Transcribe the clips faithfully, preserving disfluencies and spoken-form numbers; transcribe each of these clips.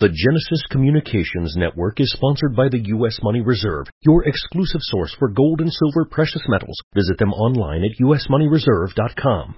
The Genesis Communications Network is sponsored by the U S Money Reserve, your exclusive source for gold and silver precious metals. Visit them online at u s money reserve dot com.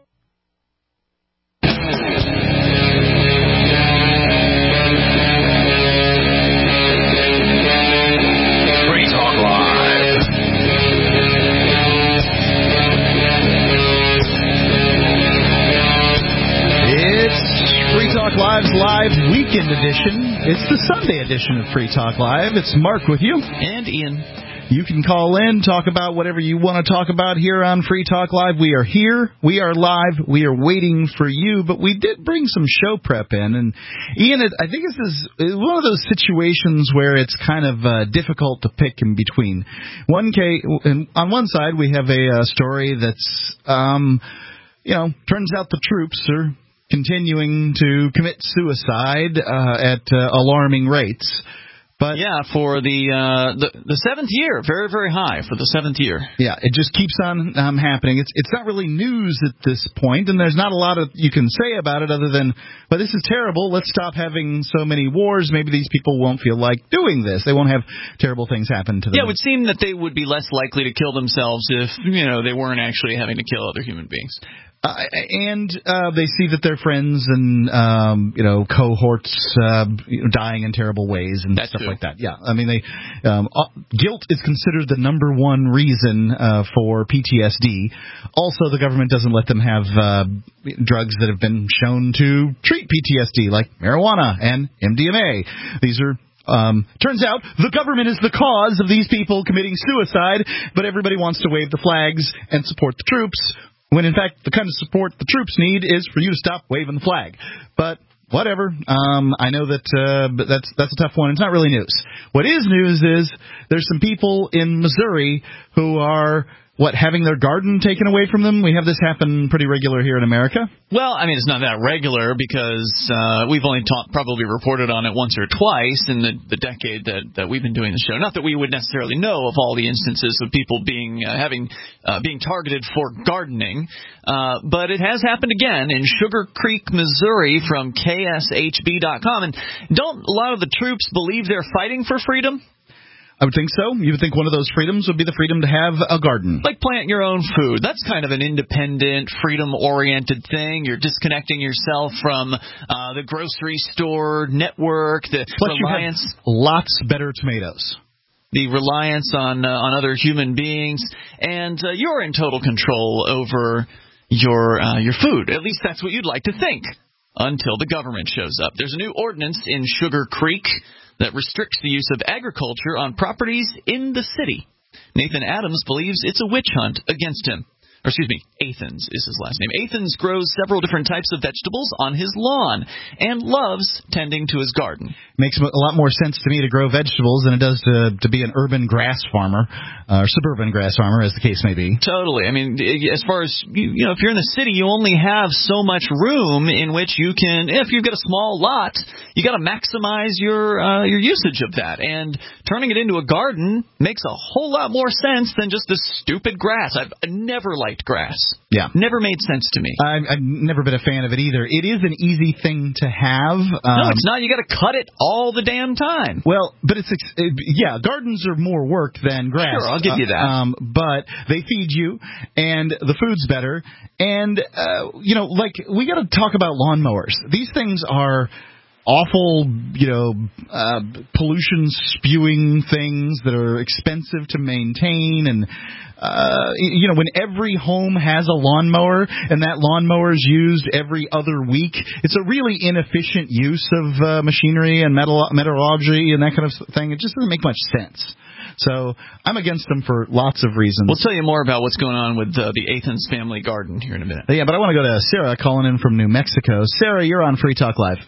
Live's Live Weekend Edition. It's the Sunday edition of Free Talk Live. It's Mark with you. And Ian. You can call in, talk about whatever you want to talk about here on Free Talk Live. We are here. We are live. We are waiting for you. But we did bring some show prep in. And, Ian, it, I think this is one of those situations where it's kind of uh, difficult to pick in between. One case, on one side, we have a uh, story that's, um, you know, turns out the troops are continuing to commit suicide uh, at uh, alarming rates. But yeah, for the, uh, the the seventh year, very, very high for the seventh year. Yeah, it just keeps on um, happening. It's it's not really news at this point, and there's not a lot of you can say about it other than, well, this is terrible. Let's stop having so many wars. Maybe these people won't feel like doing this. They won't have terrible things happen to them. Yeah, it would seem that they would be less likely to kill themselves if, you know, they weren't actually having to kill other human beings. Uh, and uh, they see that their friends and um, you know cohorts uh, you know, dying in terrible ways and that stuff too. like that. Yeah, I mean, they um, uh, guilt is considered the number one reason uh, for P T S D. Also, the government doesn't let them have uh, drugs that have been shown to treat P T S D, like marijuana and M D M A. These are. Um, turns out the government is the cause of these people committing suicide, but everybody wants to wave the flags and support the troops. When, in fact, the kind of support the troops need is for you to stop waving the flag. But whatever. Um, I know that uh, that's that's a tough one. It's not really news. What is news is there's some people in Missouri who are, what, having their garden taken away from them? We have this happen pretty regular here in America. Well, I mean, it's not that regular because uh, we've only ta- probably reported on it once or twice in the, the decade that, that we've been doing the show. Not that we would necessarily know of all the instances of people being uh, having uh, being targeted for gardening, uh, but it has happened again in Sugar Creek, Missouri, from K S H B dot com. And don't a lot of the troops believe they're fighting for freedom? I would think so. You would think one of those freedoms would be the freedom to have a garden. Like plant your own food. That's kind of an independent, freedom-oriented thing. You're disconnecting yourself from uh, the grocery store network, the Plus reliance. You have lots better tomatoes. The reliance on uh, on other human beings, and uh, you're in total control over your uh, your food. At least that's what you'd like to think, until the government shows up. There's a new ordinance in Sugar Creek that restricts the use of agriculture on properties in the city. Nathan Adams believes it's a witch hunt against him. Or excuse me, Athens is his last name. Athens grows several different types of vegetables on his lawn and loves tending to his garden. Makes a lot more sense to me to grow vegetables than it does to to be an urban grass farmer uh, or suburban grass farmer, as the case may be. Totally. I mean, as far as, you, you know, if you're in the city, you only have so much room in which you can, if you've got a small lot, you got to maximize your uh, your usage of that. And turning it into a garden makes a whole lot more sense than just this stupid grass. I've never liked grass. Yeah. Never made sense to me. I've, I've never been a fan of it either. It is an easy thing to have. Um, no, it's not. You got to cut it all the damn time. Well, but it's, it, yeah, gardens are more work than grass. Sure, I'll give you that. Uh, um, but they feed you, and the food's better. And, uh, you know, like, we got to talk about lawnmowers. These things are awful, you know, uh, pollution-spewing things that are expensive to maintain. And, uh, you know, when every home has a lawnmower and that lawnmower is used every other week, it's a really inefficient use of uh, machinery and metal- meteorology and that kind of thing. It just doesn't make much sense. So I'm against them for lots of reasons. We'll tell you more about what's going on with uh, the Athens family garden here in a minute. Yeah, but I want to go to Sarah calling in from New Mexico. Sarah, you're on Free Talk Live.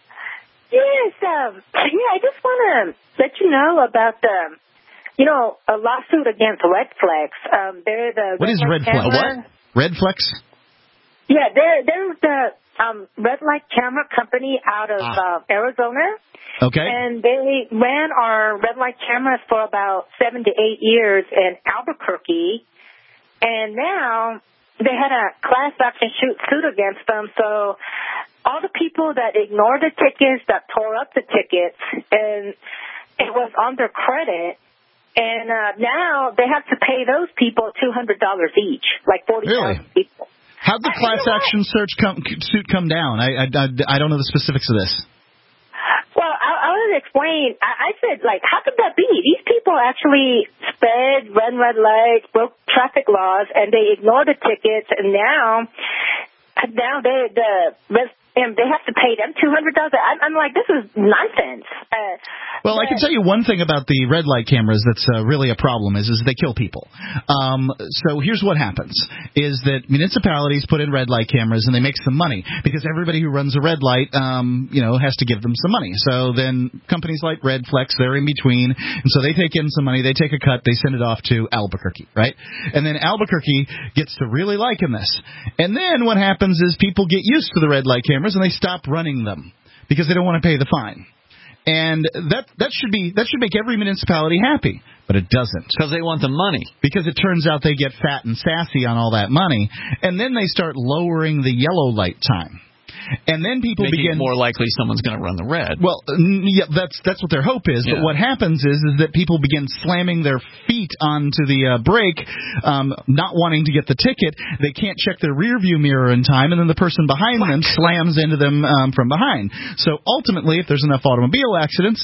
Yes, um, yeah, I just want to let you know about the, you know, a lawsuit against Redflex. Um, they're the what is Redflex? What? Redflex? Yeah, they're they're the um, red light camera company out of ah. uh, Arizona. Okay. And they ran our red light cameras for about seven to eight years in Albuquerque, and now they had a class action suit against them. So all the people that ignored the tickets, that tore up the tickets, and it was on their credit. And uh, now they have to pay those people two hundred dollars each, like forty thousand really? people. How'd the class action search come, suit come down? I, I, I don't know the specifics of this. Well, I, I want to explain. I, I said, like, how could that be? These people actually sped, ran red lights, broke traffic laws, and they ignored the tickets, and now, now they the and they have to pay them two hundred dollars. I'm, I'm like, this is nonsense. Uh, well, but, I can tell you one thing about the red light cameras that's uh, really a problem is, is they kill people. Um, so here's what happens, is that municipalities put in red light cameras and they make some money because everybody who runs a red light, um, you know, has to give them some money. So then companies like Redflex, they're in between, and so they take in some money, they take a cut, they send it off to Albuquerque, right? And then Albuquerque gets to really liking this. And then what happens is people get used to the red light cameras and they stop running them because they don't want to pay the fine. And that that should be that should make every municipality happy, but it doesn't. Because they want the money. Because it turns out they get fat and sassy on all that money, and then they start lowering the yellow light time. And then people Making begin it more likely someone's going to run the red. Well, yeah, that's that's what their hope is. Yeah. But what happens is is that people begin slamming their feet onto the uh, brake, um, not wanting to get the ticket. They can't check their rear view mirror in time, and then the person behind what? them slams into them um, from behind. So ultimately, if there's enough automobile accidents,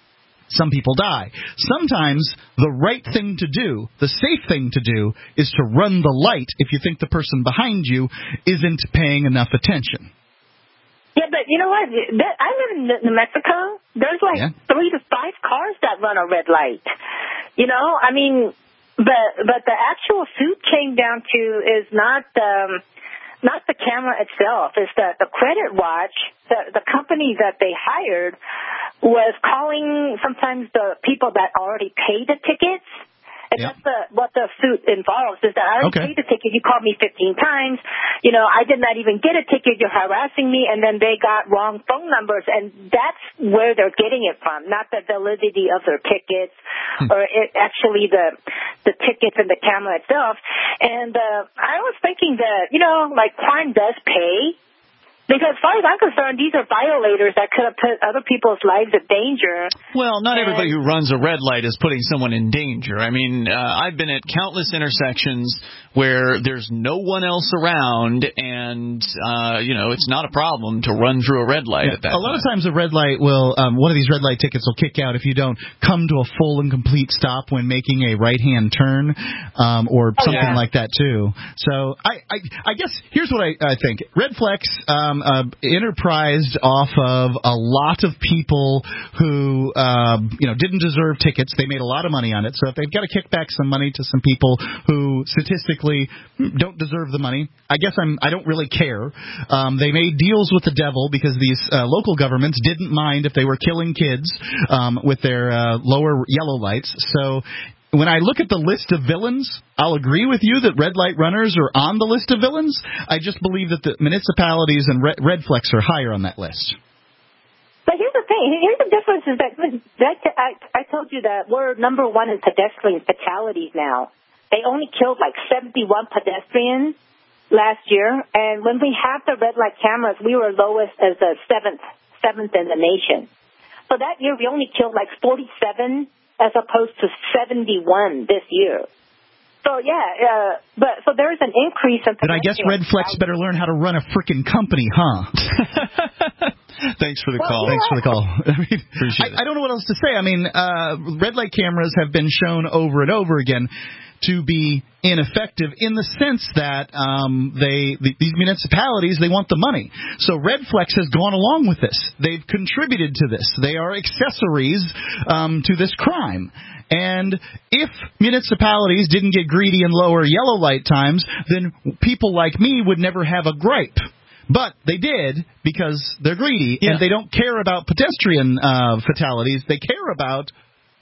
some people die. Sometimes the right thing to do, the safe thing to do, is to run the light if you think the person behind you isn't paying enough attention. Yeah, but you know what? I live in New Mexico. There's like yeah. three to five cars that run a red light. You know, I mean, but but the actual suit came down to is not um, not the camera itself. It's the the credit watch. The the company that they hired was calling sometimes the people that already paid the tickets. And yep. that's the, what the suit involves, is that I already okay. paid the ticket. You called me fifteen times. You know, I did not even get a ticket. You're harassing me. And then they got wrong phone numbers. And that's where they're getting it from, not the validity of their tickets hmm. or it, actually the the tickets and the camera itself. And uh, I was thinking that, you know, like crime does pay. Because as far as I'm concerned, these are violators that could have put other people's lives in danger. Well, not and everybody who runs a red light is putting someone in danger. I mean, uh, I've been at countless intersections where there's no one else around, and, uh, you know, it's not a problem to run through a red light yeah, at that A lot time. of times a red light will, um, one of these red light tickets will kick out if you don't come to a full and complete stop when making a right-hand turn, um, or oh, something yeah. like that, too. So I, I, I guess here's what I, I think. Redflex, um, Uh, enterprised off of a lot of people who, uh, you know, didn't deserve tickets. They made a lot of money on it. So if they've got to kick back some money to some people who statistically don't deserve the money, I guess I'm, I don't really care. Um, they made deals with the devil because these uh, local governments didn't mind if they were killing kids um, with their uh, lower yellow lights. So when I look at the list of villains, I'll agree with you that red light runners are on the list of villains. I just believe that the municipalities and Red, Redflex are higher on that list. But here's the thing. Here's the difference is that, that I, I told you that we're number one in pedestrian fatalities now. They only killed like seventy-one pedestrians last year. And when we have the red light cameras, we were lowest as the seventh, seventh in the nation. So that year we only killed like forty-seven as opposed to seventy-one this year. So, yeah, uh, but so there is an increase in... But I guess Redflex better learn how to run a frickin' company, huh? Thanks for the well, call. Yeah. Thanks for the call. I, mean, Appreciate I, it. I don't know what else to say. I mean, uh, red light cameras have been shown over and over again to be ineffective in the sense that um, they the, these municipalities, they want the money. So Redflex has gone along with this. They've contributed to this. They are accessories um, to this crime. And if municipalities didn't get greedy and lower yellow light times, then people like me would never have a gripe. But they did because they're greedy, yeah. and they don't care about pedestrian uh, fatalities. They care about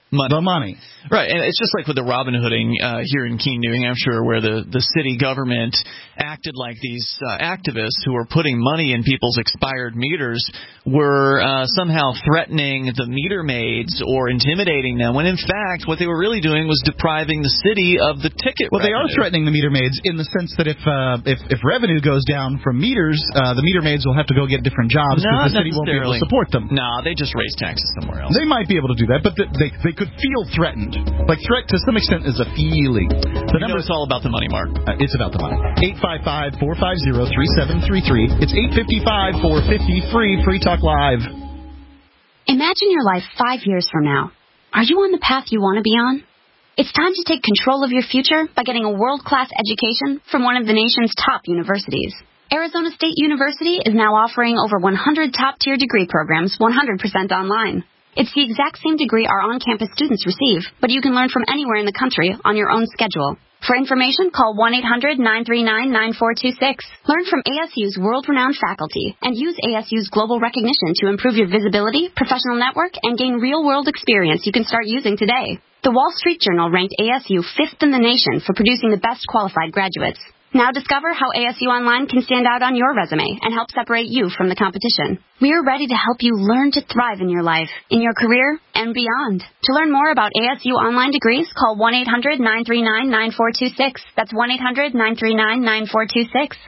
money. The money. Right, and it's just like with the Robin Hooding uh, here in Keene, New Hampshire, where the, the city government acted like these uh, activists who were putting money in people's expired meters were uh, somehow threatening the meter maids or intimidating them, when in fact what they were really doing was depriving the city of the ticket Well, revenue. they are threatening the meter maids in the sense that if uh, if, if revenue goes down from meters, uh, the meter maids will have to go get different jobs because the city won't be able to support them. No, nah, they just raise taxes somewhere else. They might be able to do that, but th- they they could feel threatened. Like, threat to some extent is a feeling. The number is all about the money, Mark. Uh, it's about the money. eight five five, four five zero, three seven three three. It's eight five five, four five zero, free, Free Talk Live. Imagine your life five years from now. Are you on the path you want to be on? It's time to take control of your future by getting a world-class education from one of the nation's top universities. Arizona State University is now offering over one hundred top-tier degree programs one hundred percent online. It's the exact same degree our on-campus students receive, but you can learn from anywhere in the country on your own schedule. For information, call one eight hundred, nine three nine, nine four two six. Learn from A S U's world-renowned faculty and use A S U's global recognition to improve your visibility, professional network, and gain real-world experience you can start using today. The Wall Street Journal ranked A S U fifth in the nation for producing the best qualified graduates. Now discover how A S U Online can stand out on your resume and help separate you from the competition. We are ready to help you learn to thrive in your life, in your career, and beyond. To learn more about A S U Online degrees, call one eight hundred, nine three nine, nine four two six. That's one eight hundred, nine three nine, nine four two six.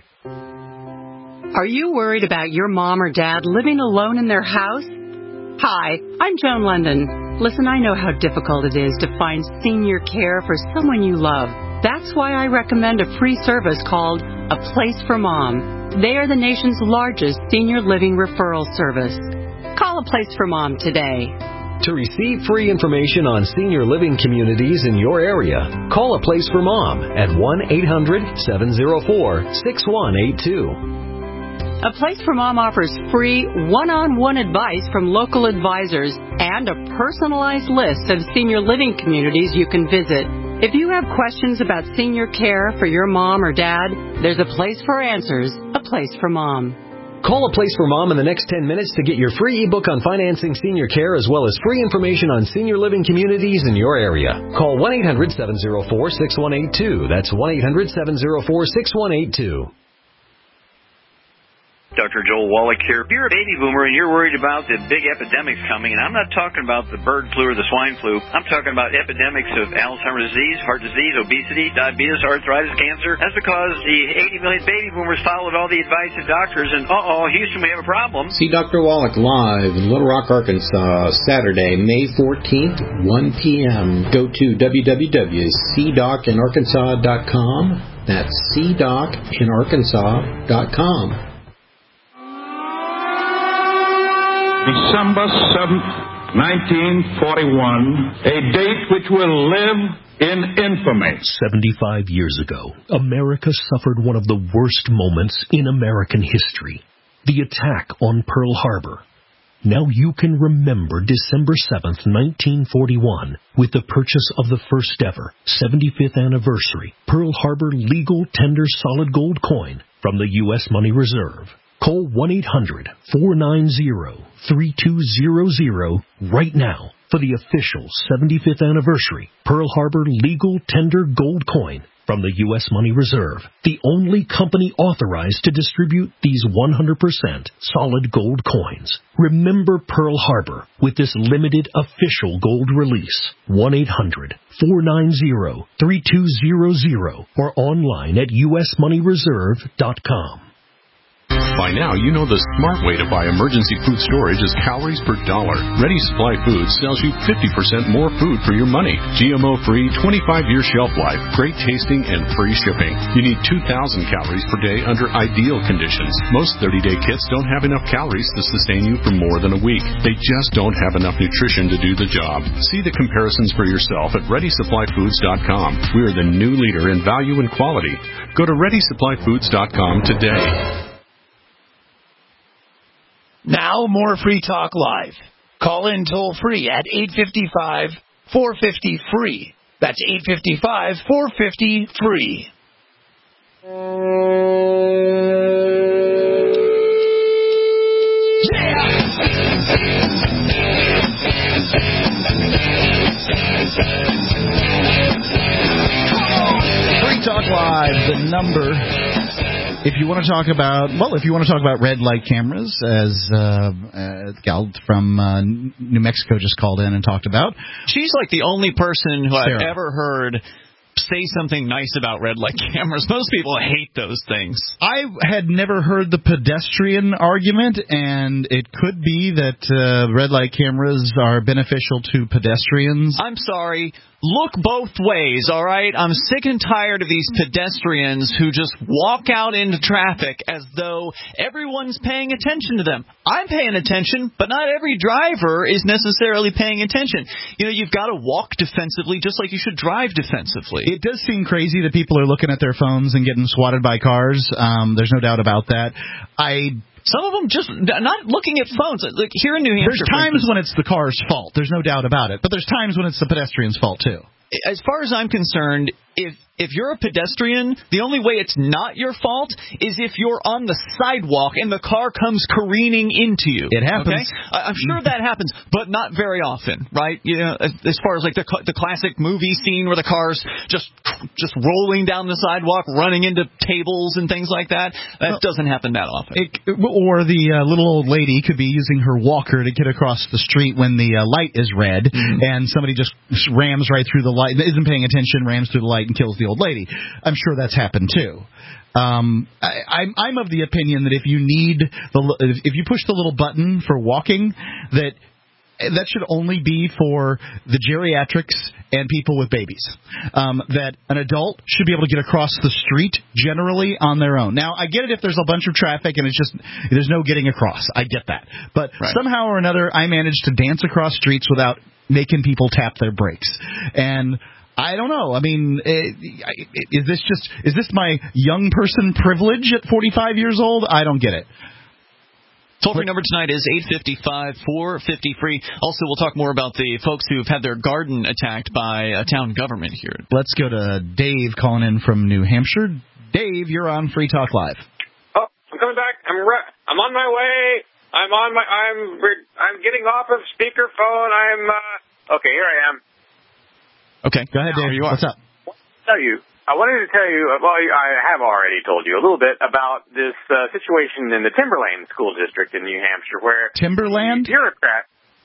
Are you worried about your mom or dad living alone in their house? Hi, I'm Joan London. Listen, I know how difficult it is to find senior care for someone you love. That's why I recommend a free service called A Place for Mom. They are the nation's largest senior living referral service. Call A Place for Mom today. To receive free information on senior living communities in your area, call A Place for Mom at one eight hundred, seven oh four, six one eight two. A Place for Mom offers free one-on-one advice from local advisors and a personalized list of senior living communities you can visit. If you have questions about senior care for your mom or dad, there's a place for answers, A Place for Mom. Call A Place for Mom in the next ten minutes to get your free ebook on financing senior care as well as free information on senior living communities in your area. Call one eight hundred, seven oh four, six one eight two. That's one eight hundred, seven oh four, six one eight two. Doctor Joel Wallach here. If you're a baby boomer and you're worried about the big epidemics coming, and I'm not talking about the bird flu or the swine flu, I'm talking about epidemics of Alzheimer's disease, heart disease, obesity, diabetes, arthritis, cancer. That's because the eighty million baby boomers followed all the advice of doctors, and uh-oh, Houston, we have a problem. See Doctor Wallach live in Little Rock, Arkansas, Saturday, May fourteenth, one p.m. Go to w w w dot c doc in arkansas dot com. That's c doc in arkansas dot com. December seventh, nineteen forty-one, a date which will live in infamy. seventy-five years ago, America suffered one of the worst moments in American history, the attack on Pearl Harbor. Now you can remember December seventh, nineteen forty-one, with the purchase of the first ever seventy-fifth anniversary Pearl Harbor legal tender solid gold coin from the U S Money Reserve. Call one eight hundred, four nine zero, three two zero zero right now for the official seventy-fifth anniversary Pearl Harbor legal tender gold coin from the U S Money Reserve, the only company authorized to distribute these one hundred percent solid gold coins. Remember Pearl Harbor with this limited official gold release. one eight hundred, four nine zero, three two zero zero or online at u s money reserve dot com. By now, you know the smart way to buy emergency food storage is calories per dollar. Ready Supply Foods sells you fifty percent more food for your money. G M O-free, twenty-five year shelf life, great tasting, and free shipping. You need two thousand calories per day under ideal conditions. Most thirty day kits don't have enough calories to sustain you for more than a week. They just don't have enough nutrition to do the job. See the comparisons for yourself at ready supply foods dot com. We are the new leader in value and quality. Go to ready supply foods dot com today. Now, more Free Talk Live. Call in toll free at eight five five, four five zero, free. That's eight five five, four five zero, free. Talk Live, the number. If you want to talk about, well, if you want to talk about red light cameras, as uh, uh, Gal from uh, New Mexico just called in and talked about. She's like the only person who Sarah. I've ever heard say something nice about red light cameras. Most people hate those things. I had never heard the pedestrian argument, and it could be that uh, red light cameras are beneficial to pedestrians. I'm sorry. Look both ways, all right? I'm sick and tired of these pedestrians who just walk out into traffic as though everyone's paying attention to them. I'm paying attention, but not every driver is necessarily paying attention. You know, you've got to walk defensively just like you should drive defensively. It does seem crazy that people are looking at their phones and getting swatted by cars. Um, there's no doubt about that. I... Some of them just not looking at phones. Like here in New Hampshire, there's times when it's the car's fault. There's no doubt about it. But there's times when it's the pedestrian's fault, too. As far as I'm concerned, if if you're a pedestrian, the only way it's not your fault is if you're on the sidewalk and the car comes careening into you. It happens. Okay? I'm sure that happens, but not very often, right? You know, as far as like the the classic movie scene where the car's just just rolling down the sidewalk, running into tables and things like that, that doesn't happen that often. It, or the uh, little old lady could be using her walker to get across the street when the uh, light is red, mm-hmm. and somebody just rams right through the light, isn't paying attention, rams through the light and kills the old lady. I'm sure that's happened too. Um, I, I'm, I'm of the opinion that if you need the, if you push the little button for walking, that that should only be for the geriatrics and people with babies. Um, that an adult should be able to get across the street generally on their own. Now, I get it if there's a bunch of traffic and it's just there's no getting across. I get that. But right. somehow or another, I managed to dance across streets without making people tap their brakes. And I don't know. I mean, is this just is this my young person privilege at forty-five years old? I don't get it. Toll-free number tonight is eight five five, four five zero, free. Also, we'll talk more about the folks who've had their garden attacked by a town government here. Let's go to Dave calling in from New Hampshire. Dave, you're on Free Talk Live. Oh, I'm coming back. I'm re- I'm on my way. I'm on my. I'm. I'm getting off of speakerphone. I'm. Uh, okay, here I am. Okay, go ahead, Dave. What's up? I wanted to tell you. I wanted to tell you. Well, I have already told you a little bit about this uh, situation in the Timberlane School District in New Hampshire, where Timberland bureaucrat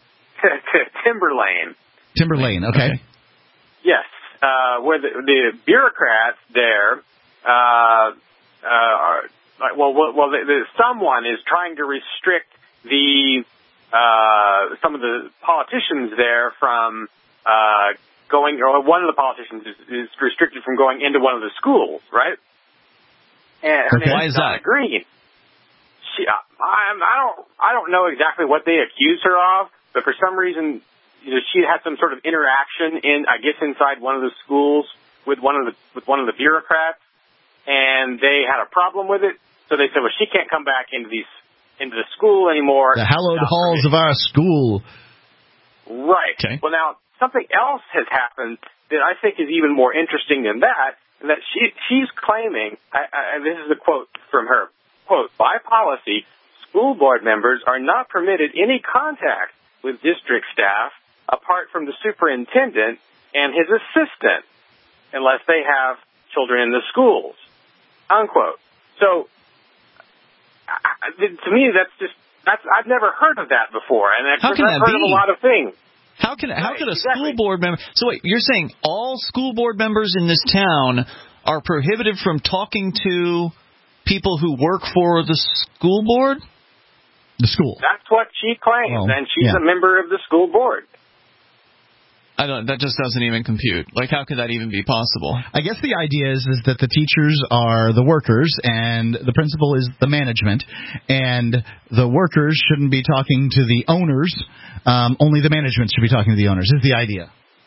Timberlane. Timberlane. Okay. Yes, uh, where the, the bureaucrats there. Uh, uh, well, well, well the, the, someone is trying to restrict the uh, some of the politicians there from. Uh, Going, or one of the politicians is, is restricted from going into one of the schools, right? And her okay. name Why is that? Green. She, I, I don't, I don't know exactly what they accuse her of, but for some reason, you know, she had some sort of interaction in, I guess, inside one of the schools with one of the with one of the bureaucrats, and they had a problem with it. So they said, well, she can't come back into these into the school anymore. The hallowed halls of our school. Right. Okay. Well, now. Something else has happened that I think is even more interesting than that, and that she she's claiming, I, I, and this is a quote from her, quote, by policy, school board members are not permitted any contact with district staff apart from the superintendent and his assistant unless they have children in the schools, unquote. So, I, to me, that's just, that's I've never heard of that before, and I've, I've heard be? of a lot of things. How can how right, could a exactly. school board member? So wait, you're saying all school board members in this town are prohibited from talking to people who work for the school board? The school. That's what she claims, well, and she's yeah. a member of the school board. I don't. That just doesn't even compute. Like, how could that even be possible? I guess the idea is is that the teachers are the workers, and the principal is the management, and the workers shouldn't be talking to the owners. Um, only the management should be talking to the owners. Is the idea?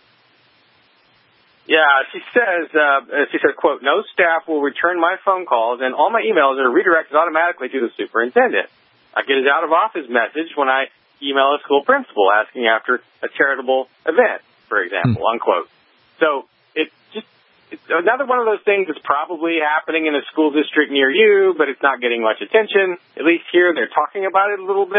Yeah, she says. Uh, she says, "quote No staff will return my phone calls, and all my emails are redirected automatically to the superintendent. I get his out of office message when I email a school principal asking after a charitable event, for example." Hmm. Unquote. So it's just it's another one of those things that's probably happening in a school district near you, but it's not getting much attention. At least here, they're talking about it a little bit.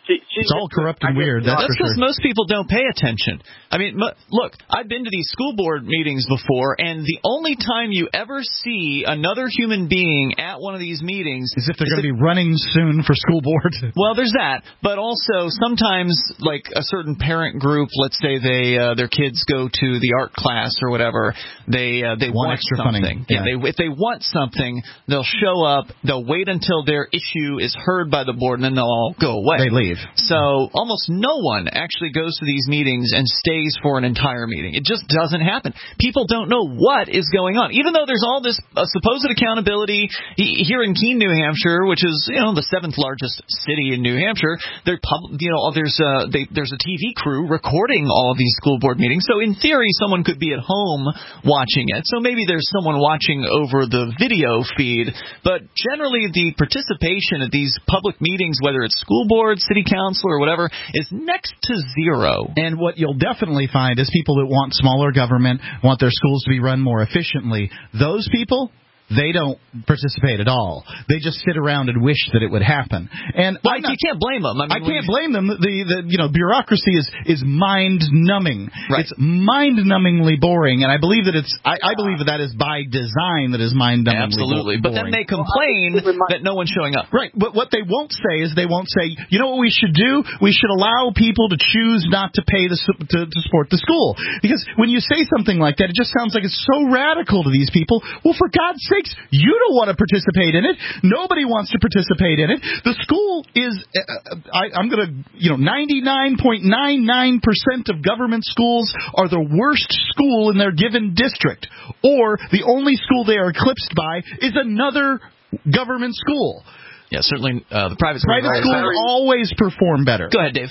She, she's it's all corrupt and weird. That's because sure. most people don't pay attention. I mean, m- look, I've been to these school board meetings before, and the only time you ever see another human being at one of these meetings is if they're going to be running soon for school board. Well, there's that, but also sometimes, like a certain parent group, let's say they uh, their kids go to the art class or whatever, they uh, they want, want extra something. Funding. Yeah, yeah they, if they want something, they'll show up. They'll wait until their issue is heard by the board, and then they'll all go away. They leave. So almost no one actually goes to these meetings and stays for an entire meeting. It just doesn't happen. People don't know what is going on, even though there's all this uh, supposed accountability here in Keene, New Hampshire, which is you know the seventh largest city in New Hampshire. There, you know, there's a they, there's a T V crew recording all of these school board meetings. So in theory, someone could be at home watching it. So maybe there's someone watching over the video feed. But generally, the participation at these public meetings, whether it's school board, city council, or whatever, is next to zero. And what you'll definitely find is people that want smaller government, want their schools to be run more efficiently. Those people, they don't participate at all. They just sit around and wish that it would happen. And well, not, you can't blame them. I, mean, I can't blame them. The, the you know bureaucracy is is mind numbing. Right. It's mind numbingly boring, and I believe that it's I, I believe that that is by design. That is mind numbingly absolutely. Bo- but then they complain that no one's showing up. Right. But what they won't say is they won't say, you know what we should do? We should allow people to choose not to pay the to, to support the school. Because when you say something like that, it just sounds like it's so radical to these people. Well, for God's sakes, you don't want to participate in it. Nobody wants to participate in it. The school is, uh, I, I'm going to, you know, ninety-nine point nine nine percent of government schools are the worst school in their given district. Or the only school they are eclipsed by is another government school. Yeah, certainly uh, the private schools, private schools always perform better. Go ahead, Dave.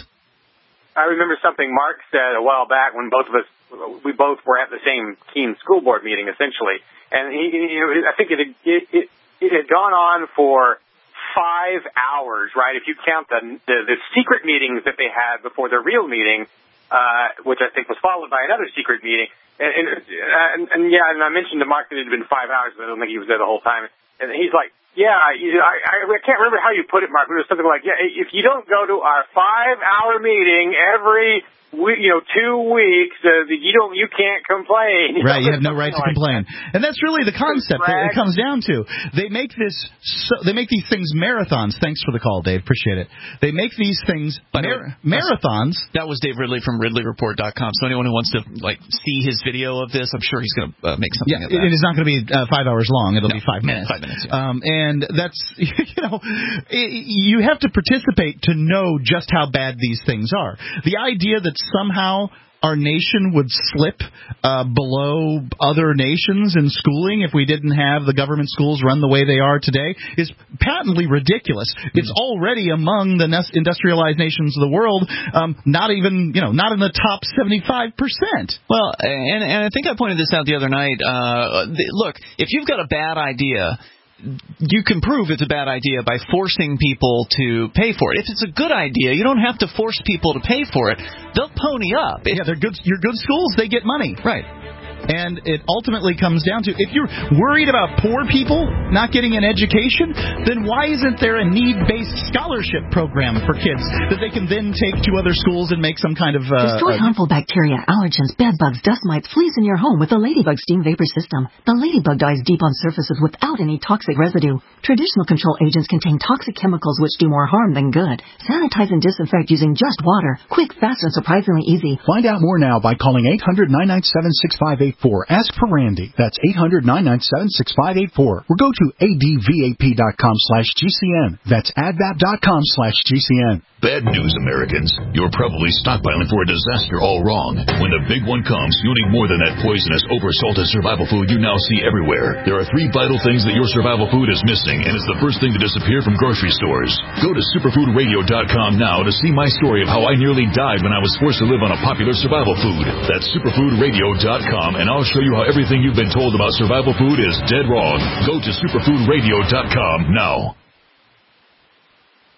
I remember something Mark said a while back when both of us, we both were at the same Keene school board meeting, essentially. And he, you know, I think it, it, it, it had gone on for five hours, right? If you count the, the, the secret meetings that they had before their real meeting, uh, which I think was followed by another secret meeting. And, and, and, and yeah, and I mentioned to Mark that it had been five hours, but I don't think he was there the whole time. And he's like, yeah, I, I, I can't remember how you put it, Mark, but it was something like, yeah, if you don't go to our five-hour meeting every We, you know, two weeks, uh, you don't, you can't complain. Right, you have no right to like complain, that. and that's really the concept that it comes down to. They make this, so, they make these things marathons. Thanks for the call, Dave. Appreciate it. They make these things mar- marathons. That was Dave Ridley from Ridley Report dot com. So anyone who wants to like see his video of this, I'm sure he's going to uh, make something. Yeah, of that. It is not going to be uh, five hours long. It'll no, be five minutes. Five minutes. Yeah. Um, and that's you know, it, you have to participate to know just how bad these things are. The idea that somehow our nation would slip uh, below other nations in schooling if we didn't have the government schools run the way they are today is patently ridiculous. Mm-hmm. It's already among the industrialized nations of the world, um, not even, you know, not in the top seventy-five percent. Well, and, and I think I pointed this out the other night. Uh, the, look, if you've got a bad idea, you can prove it's a bad idea by forcing people to pay for it. If it's a good idea, you don't have to force people to pay for it. They'll pony up. Yeah, they're good. Your good schools, they get money. Right. And it ultimately comes down to, if you're worried about poor people not getting an education, then why isn't there a need-based scholarship program for kids that they can then take to other schools and make some kind of... Uh, Destroy uh, harmful bacteria, allergens, bed bugs, dust mites, fleas in your home with the Ladybug Steam Vapor System. The Ladybug dies deep on surfaces without any toxic residue. Traditional control agents contain toxic chemicals which do more harm than good. Sanitize and disinfect using just water. Quick, fast, and surprisingly easy. Find out more now by calling eight hundred, nine nine seven, six five eight four. Ask for Randy. That's eight hundred, nine nine seven, six five eight four. Or go to advap.com slash GCN. That's advap.com slash GCN. Bad news, Americans. You're probably stockpiling for a disaster all wrong. When the big one comes, you'll need more than that poisonous, oversalted survival food you now see everywhere. There are three vital things that your survival food is missing, and it's the first thing to disappear from grocery stores. Go to superfood radio dot com now to see my story of how I nearly died when I was forced to live on a popular survival food. That's superfood radio dot com, and I'll show you how everything you've been told about survival food is dead wrong. Go to superfood radio dot com now.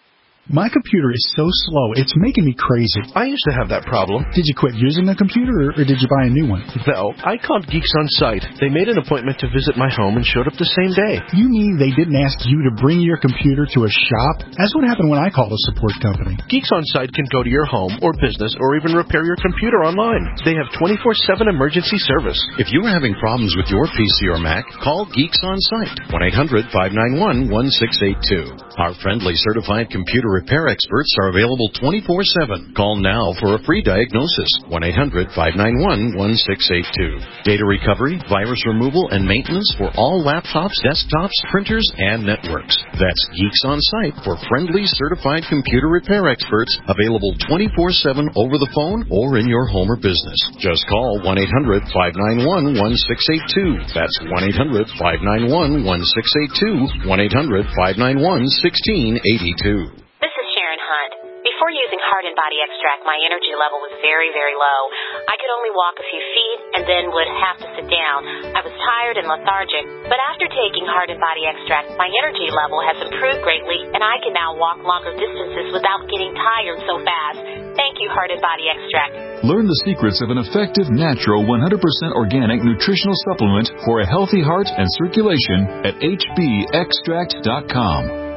My computer is so slow, it's making me crazy. I used to have that problem. Did you quit using a computer, or did you buy a new one? No, I called Geeks on Site. They made an appointment to visit my home and showed up the same day. You mean they didn't ask you to bring your computer to a shop? That's what happened when I called a support company. Geeks on Site can go to your home or business or even repair your computer online. They have twenty-four seven emergency service. If you are having problems with your P C or Mac, call Geeks on Site, one eight hundred, five nine one, one six eight two. Our friendly certified computer repair experts are available twenty-four seven. Call now for a free diagnosis, one eight hundred, five nine one, one six eight two. Data recovery, virus removal, and maintenance for all laptops, desktops, printers, and networks. That's Geeks on Site for friendly certified computer repair experts, available twenty-four seven over the phone or in your home or business. Just call one eight hundred, five nine one, one six eight two. That's one eight hundred, five nine one, one six eight two, one eight hundred, five nine one, one six eight two. This is Sharon Hunt. Before using Heart and Body Extract, my energy level was very, very low. I could only walk a few feet and then would have to sit down. I was tired and lethargic, but after taking Heart and Body Extract, my energy level has improved greatly, and I can now walk longer distances without getting tired so fast. Thank you, Heart and Body Extract. Learn the secrets of an effective, natural, one hundred percent organic nutritional supplement for a healthy heart and circulation at H B extract dot com.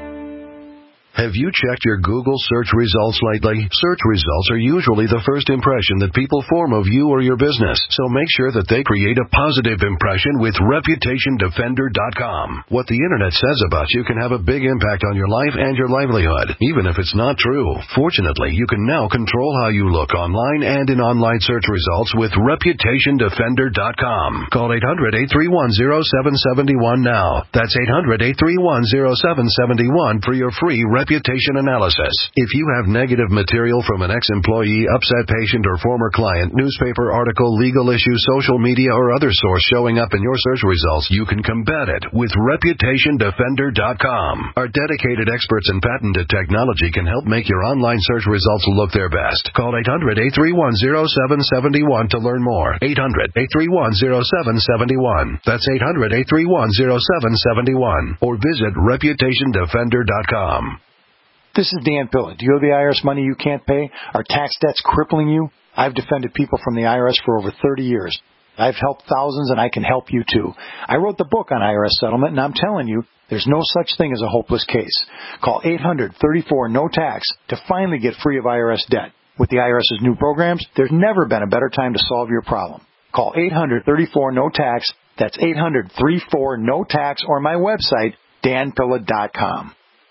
Have you checked your Google search results lately? Search results are usually the first impression that people form of you or your business, so make sure that they create a positive impression with reputation defender dot com. What the Internet says about you can have a big impact on your life and your livelihood, even if it's not true. Fortunately, you can now control how you look online and in online search results with reputation defender dot com. Call eight hundred, eight three one, zero seven seven one now. That's eight hundred, eight three one, zero seven seven one for your free reputation analysis. If you have negative material from an ex-employee, upset patient, or former client, newspaper article, legal issue, social media, or other source showing up in your search results, you can combat it with reputation defender dot com. Our dedicated experts in patented technology can help make your online search results look their best. Call eight hundred, eight three one, zero seven seven one to learn more. eight hundred, eight three one, zero seven seven one. That's eight hundred, eight three one, zero seven seven one. Or visit reputation defender dot com. This is Dan Pilla. Do you owe the I R S money you can't pay? Are tax debts crippling you? I've defended people from the I R S for over thirty years. I've helped thousands, and I can help you too. I wrote the book on I R S settlement, and I'm telling you, there's no such thing as a hopeless case. Call eight hundred, thirty-four, no tax to finally get free of I R S debt. With the IRS's new programs, there's never been a better time to solve your problem. Call eight hundred, thirty-four, no tax. That's eight hundred, thirty-four, no tax, or my website, dan pilla dot com.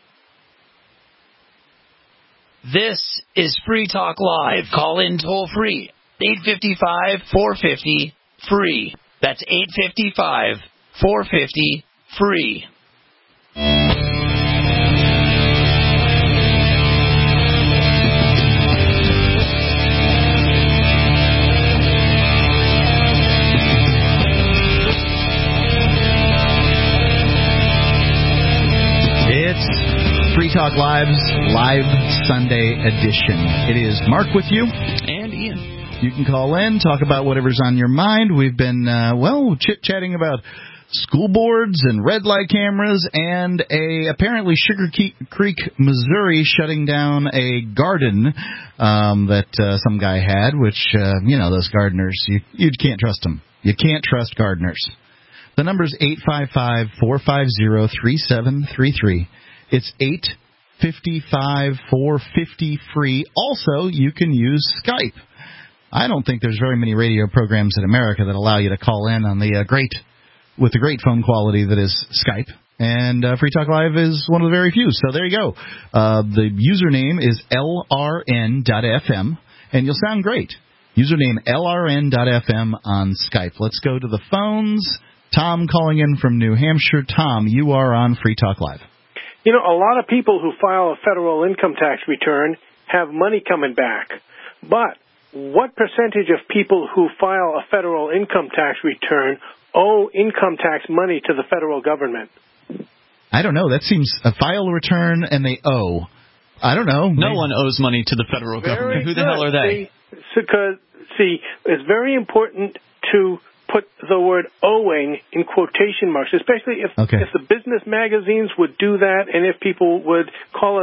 This is Free Talk Live. Call in toll free. eight five five, four five zero, free. That's eight five five, four five zero, free. Free Talk Live's Live Sunday edition. It is Mark with you. And Ian. You can call in, talk about whatever's on your mind. We've been, uh, well, chit-chatting about school boards and red light cameras and a apparently Sugar Creek, Missouri shutting down a garden um, that uh, some guy had, which, uh, you know, those gardeners, you, you can't trust them. You can't trust gardeners. The number's eight five five, four five zero, three seven three three. It's eight five five, four five zero, free. Also, you can use Skype. I don't think there's very many radio programs in America that allow you to call in on the uh, great, with the great phone quality that is Skype. And uh, Free Talk Live is one of the very few. So there you go. Uh, the username is L R N dot F M, and you'll sound great. Username L R N dot F M on Skype. Let's go to the phones. Tom calling in from New Hampshire. Tom, you are on Free Talk Live. You know, a lot of people who file a federal income tax return have money coming back. But what percentage of people who file a federal income tax return owe income tax money to the federal government? I don't know. That seems a file a return and they owe. I don't know. No Maybe. one owes money to the federal Very government. Who the good. hell are they? See, because, see, it's very important to put the word owing in quotation marks, especially if, okay. if the business magazines would do that and if people would call it a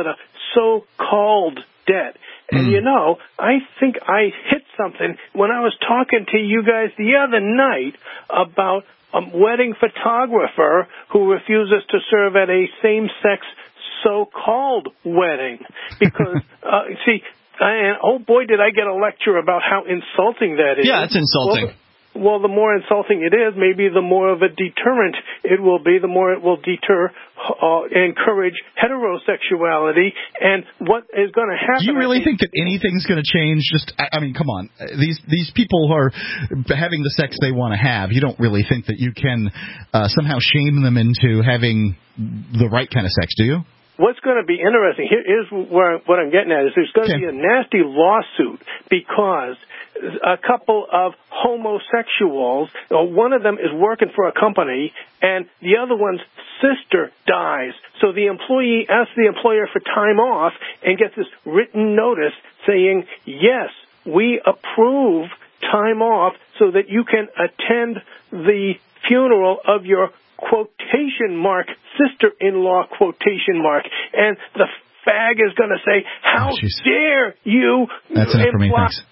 so-called debt. And, mm. you know, I think I hit something when I was talking to you guys the other night about a wedding photographer who refuses to serve at a same-sex so-called wedding. Because, uh, see, and oh boy, did I get a lecture about how insulting that is. Yeah, it's insulting. Well, Well, the more insulting it is, maybe the more of a deterrent it will be, the more it will deter, uh, encourage heterosexuality. And what is going to happen... Do you really think, think that anything's going to change? Just, I, I mean, come on. These these people who are having the sex they want to have, you don't really think that you can uh, somehow shame them into having the right kind of sex, do you? What's going to be interesting, here is where, what I'm getting at, is there's going to okay. be a nasty lawsuit because a couple of homosexuals, one of them is working for a company, and the other one's sister dies. So the employee asks the employer for time off and gets this written notice saying, yes, we approve time off so that you can attend the funeral of your quotation mark, sister-in-law quotation mark. And the fag is going to say, how oh, dare you That's enough imply- for me, thanks.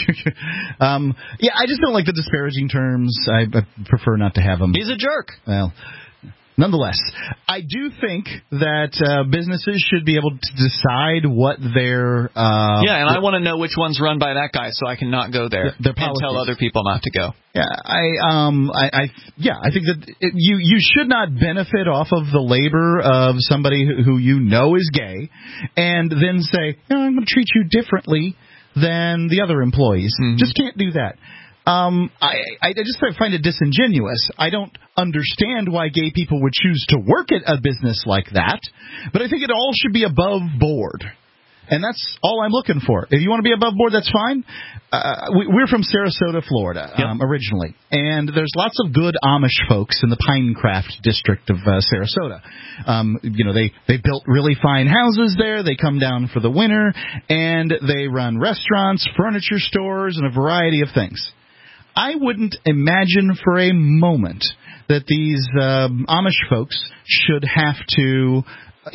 um, yeah, I just don't like the disparaging terms. I, I prefer not to have them. He's a jerk. Well, nonetheless, I do think that uh, businesses should be able to decide what their... Uh, yeah, and I want to know which one's run by that guy so I can not go there their and tell other people not to go. Yeah, I, um, I, I, yeah, I think that it, you you should not benefit off of the labor of somebody who, who you know is gay, and then say, you know, I'm going to treat you differently than the other employees. Mm-hmm. Just can't do that. Um, I, I just find it disingenuous. I don't understand why gay people would choose to work at a business like that, but I think it all should be above board. And that's all I'm looking for. If you want to be above board, that's fine. Uh, we, we're from Sarasota, Florida, yep. um, originally. And there's lots of good Amish folks in the Pinecraft district of uh, Sarasota. Um, you know, they, they built really fine houses there. They come down for the winter. And they run restaurants, furniture stores, and a variety of things. I wouldn't imagine for a moment that these um, Amish folks should have to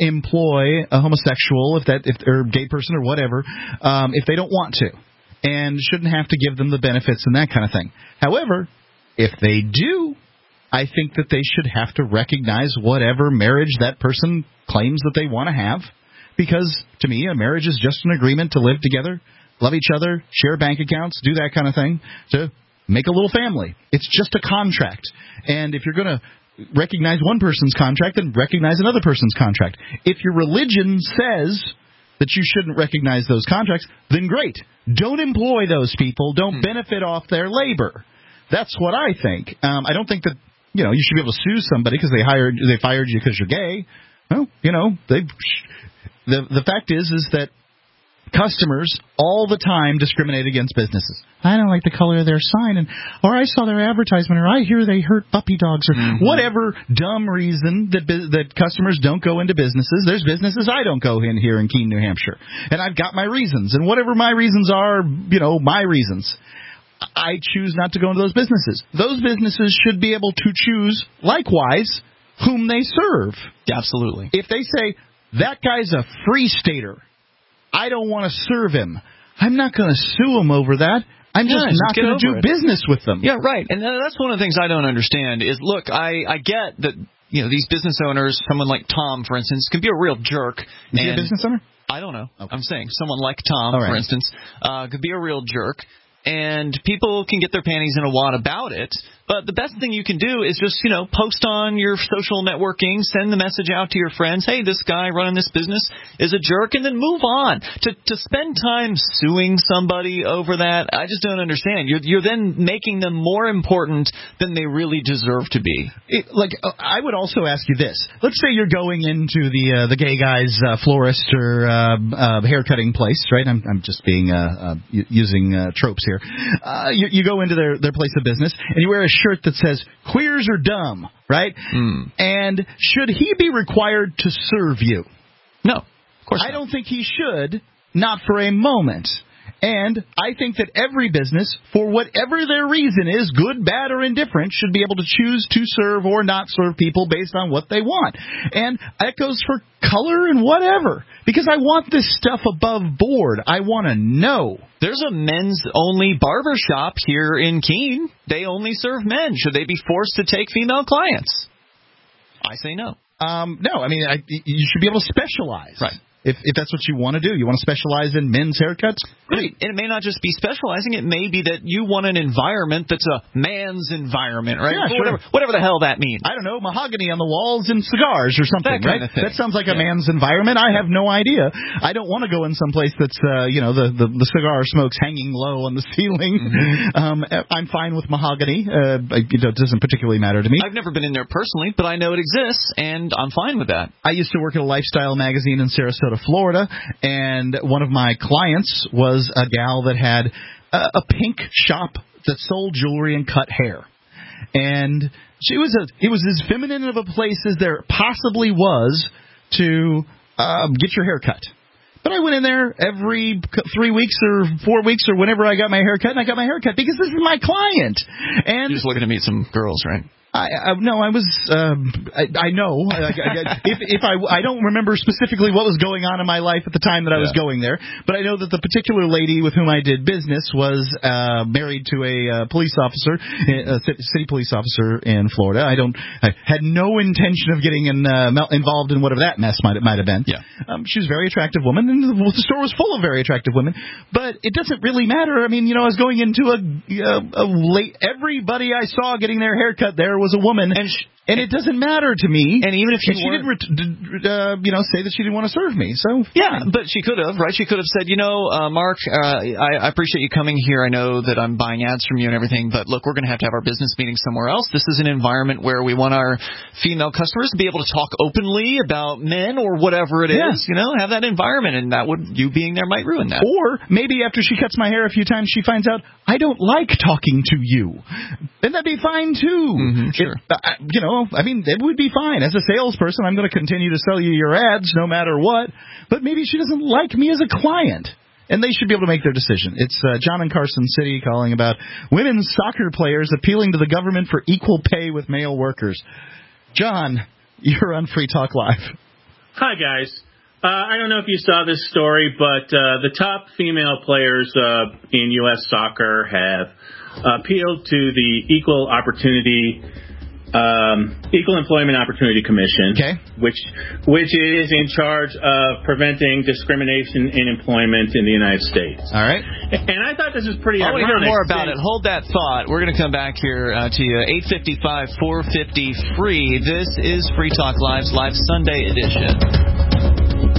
employ a homosexual, if that, if or a gay person or whatever, um, if they don't want to, and shouldn't have to give them the benefits and that kind of thing. However, if they do, I think that they should have to recognize whatever marriage that person claims that they want to have, because to me, a marriage is just an agreement to live together, love each other, share bank accounts, do that kind of thing, to make a little family. It's just a contract. And if you're going to recognize one person's contract, then recognize another person's contract. If your religion says that you shouldn't recognize those contracts, then great. Don't employ those people. Don't hmm. benefit off their labor. That's what I think. Um, I don't think that, you know, you should be able to sue somebody because they hired they fired you because you're gay. Well, you know, they the the fact is is that customers all the time discriminate against businesses. I don't like the color of their sign, and or I saw their advertisement, or I hear they hurt puppy dogs, or mm-hmm. whatever dumb reason that that customers don't go into businesses. There's businesses I don't go in here in Keene, New Hampshire, and I've got my reasons, and whatever my reasons are, you know, my reasons. I choose not to go into those businesses. Those businesses should be able to choose, likewise, whom they serve. Absolutely. If they say, that guy's a free stater, I don't want to serve him, I'm not going to sue him over that. I'm just yeah, not going to do it. business with them. Yeah, right. And that's one of the things I don't understand is, look, I, I get that, you know, these business owners, someone like Tom, for instance, can be a real jerk. Is and he a business owner? I don't know. Okay. I'm saying someone like Tom, right. for instance, uh, could be a real jerk. And people can get their panties in a wad about it. But the best thing you can do is just, you know, post on your social networking, send the message out to your friends, hey, this guy running this business is a jerk, and then move on. To to spend time suing somebody over that, I just don't understand. You're you're then making them more important than they really deserve to be. It, like, uh, I would also ask you this. Let's say you're going into the uh, the gay guy's uh, florist or uh, uh, haircutting place, right? I'm, I'm just being uh, uh, using uh, tropes here. Uh, you, you go into their, their place of business, and you wear a shirt that says, queers are dumb, right? Mm. And should he be required to serve you? No, of course I not. don't think he should, not for a moment. And I think that every business, for whatever their reason is, good, bad, or indifferent, should be able to choose to serve or not serve people based on what they want. And that goes for color and whatever. Because I want this stuff above board. I want to know. There's a men's-only barber shop here in Keene. They only serve men. Should they be forced to take female clients? I say no. Um, no, I mean, I, you should be able to specialize. Right. If, if that's what you want to do. You want to specialize in men's haircuts? Great. And it may not just be specializing. It may be that you want an environment that's a man's environment, right? Yeah, sure. Whatever, whatever the hell that means. I don't know, mahogany on the walls and cigars or something, That kind right? of thing. That sounds like Yeah. a man's environment. I have no idea. I don't want to go in some place that's, uh, you know, the, the, the cigar smoke's hanging low on the ceiling. Mm-hmm. Um, I'm fine with mahogany. Uh, it doesn't particularly matter to me. I've never been in there personally, but I know it exists, and I'm fine with that. I used to work at a lifestyle magazine in Sarasota, Florida, and one of my clients was a gal that had a, a pink shop that sold jewelry and cut hair. And she was a, it was as feminine of a place as there possibly was to um, get your hair cut. But I went in there every three weeks or four weeks or whenever I got my hair cut, and I got my hair cut because this is my client. And You're just looking to meet some girls, right? I, I no, I was. Um, I, I know. I, I, if if I I don't remember specifically what was going on in my life at the time that I was Yeah. going there, but I know that the particular lady with whom I did business was uh, married to a uh, police officer, a city police officer in Florida. I don't. I had no intention of getting in, uh, involved in whatever that mess might might have been. Yeah. Um, she was a very attractive woman, and the, the store was full of very attractive women. But it doesn't really matter. I mean, you know, I was going into a, a, a late. Everybody I saw getting their hair cut there was a woman, and, sh- and it doesn't matter to me. And even if you and she did, ret- uh, you know, say that she didn't want to serve me. So yeah, but she could have, right? She could have said, you know, uh, Mark, uh, I, I appreciate you coming here. I know that I'm buying ads from you and everything, but look, we're going to have to have our business meeting somewhere else. This is an environment where we want our female customers to be able to talk openly about men or whatever it Yeah. is. You know, have that environment, and that would you being there might ruin that. Or maybe after she cuts my hair a few times, she finds out I don't like talking to you. Then that'd be fine too. Mm-hmm, sure. It, uh, you know, I mean, it would be fine. As a salesperson, I'm going to continue to sell you your ads no matter what. But maybe she doesn't like me as a client. And they should be able to make their decision. It's uh, John in Carson City calling about women's soccer players appealing to the government for equal pay with male workers. John, you're on Free Talk Live. Hi, guys. Uh, I don't know if you saw this story, but uh, the top female players uh, in U S soccer have appealed to the Equal Opportunity um, Equal Employment Opportunity Commission, okay. which which is in charge of preventing discrimination in employment in the United States. All right. And I thought this was pretty I want to ironic. hear more about since- it. Hold that thought. We're going to come back here uh, to you. eight fifty-five, four fifty, free. This is Free Talk Live's Live Sunday edition.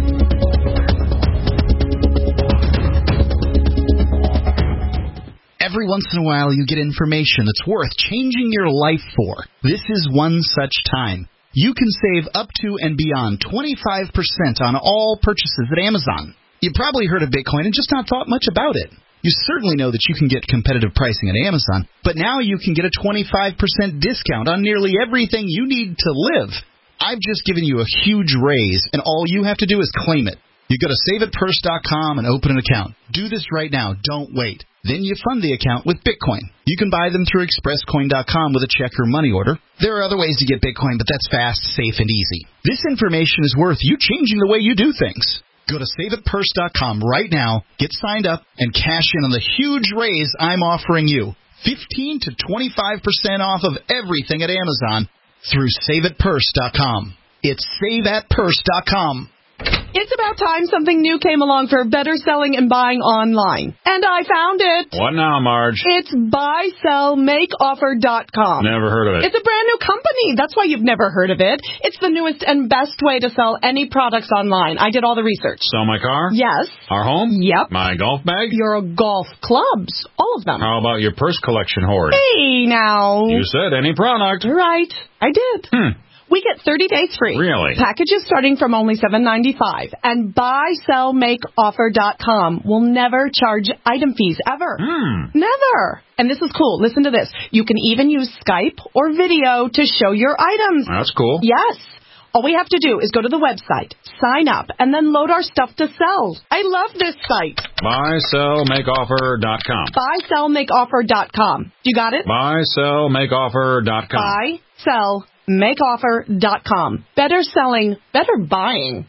Every once in a while you get information that's worth changing your life for. This is one such time. You can save up to and beyond twenty-five percent on all purchases at Amazon. You probably heard of Bitcoin and just not thought much about it. You certainly know that you can get competitive pricing at Amazon, but now you can get a twenty-five percent discount on nearly everything you need to live. I've just given you a huge raise, and all you have to do is claim it. You go to save it purse dot com and open an account. Do this right now. Don't wait. Then you fund the account with Bitcoin. You can buy them through express coin dot com with a check or money order. There are other ways to get Bitcoin, but that's fast, safe, and easy. This information is worth you changing the way you do things. Go to save it purse dot com right now, get signed up, and cash in on the huge raise I'm offering you. fifteen to twenty-five percent off of everything at Amazon through save it purse dot com. It's save at purse dot com. It's about time something new came along for better selling and buying online. And I found it. What now, Marge? It's buy sell make offer dot com. Never heard of it. It's a brand new company. That's why you've never heard of it. It's the newest and best way to sell any products online. I did all the research. Sell my car? Yes. Our home? Yep. My golf bag? Your golf clubs. All of them. How about your purse collection hoard? Hey, now. You said any product. Right. I did. Hmm. We get thirty days free. Really? Packages starting from only seven ninety-five. And buy sell make offer dot com will never charge item fees ever. Hmm. Never. And this is cool. Listen to this. You can even use Skype or video to show your items. That's cool. Yes. All we have to do is go to the website, sign up, and then load our stuff to sell. I love this site. buy sell make offer dot com. buy sell make offer dot com. You got it? buy sell make offer dot com. buy sell make offer dot com. Better selling, better buying.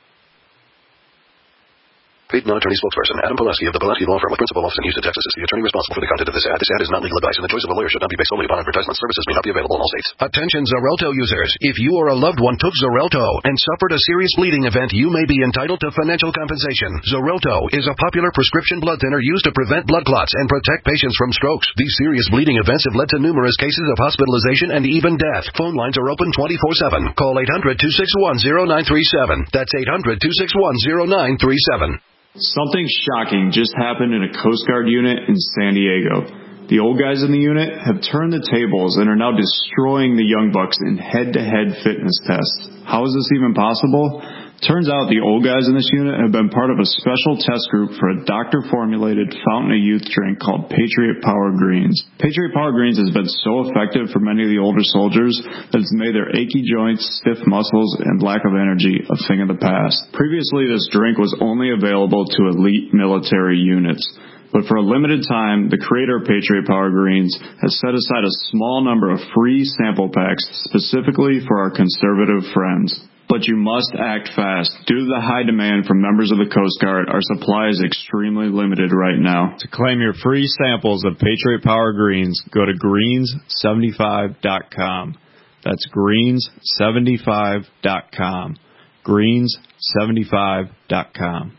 Paid non-attorney spokesperson Adam Pulaski of the Pulaski Law Firm with principal office in Houston, Texas is the attorney responsible for the content of this ad. This ad is not legal advice, and the choice of a lawyer should not be based solely upon advertisement. Services may not be available in all states. Attention Xarelto users. If you or a loved one took Xarelto and suffered a serious bleeding event, you may be entitled to financial compensation. Xarelto is a popular prescription blood thinner used to prevent blood clots and protect patients from strokes. These serious bleeding events have led to numerous cases of hospitalization and even death. Phone lines are open twenty-four seven. Call eight hundred, two six one, zero nine three seven. That's eight hundred, two six one, zero nine three seven. Something shocking just happened in a Coast Guard unit in San Diego. The old guys in the unit have turned the tables and are now destroying the young bucks in head-to-head fitness tests. How is this even possible? Turns out the old guys in this unit have been part of a special test group for a doctor-formulated fountain of youth drink called Patriot Power Greens. Patriot Power Greens has been so effective for many of the older soldiers that it's made their achy joints, stiff muscles, and lack of energy a thing of the past. Previously, this drink was only available to elite military units. But for a limited time, the creator of Patriot Power Greens has set aside a small number of free sample packs specifically for our conservative friends. But you must act fast. Due to the high demand from members of the Coast Guard, our supply is extremely limited right now. To claim your free samples of Patriot Power Greens, go to greens seventy-five dot com. That's greens seventy-five dot com. greens seventy-five dot com.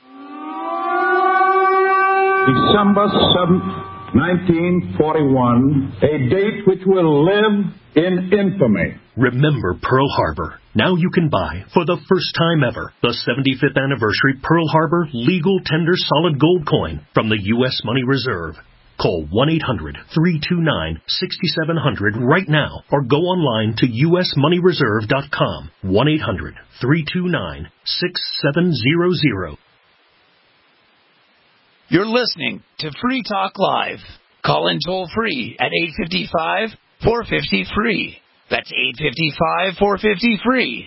December seventh, nineteen forty-one, a date which will live in infamy. Remember Pearl Harbor. Now you can buy, for the first time ever, the seventy-fifth anniversary Pearl Harbor Legal Tender Solid Gold Coin from the U S Money Reserve. Call one eight hundred, three two nine, six seven zero zero right now or go online to u s money reserve dot com. one eight hundred, three two nine, six seven zero zero. You're listening to Free Talk Live. Call in toll free at eight five five, four five zero, free. That's eight five five, four five zero, free.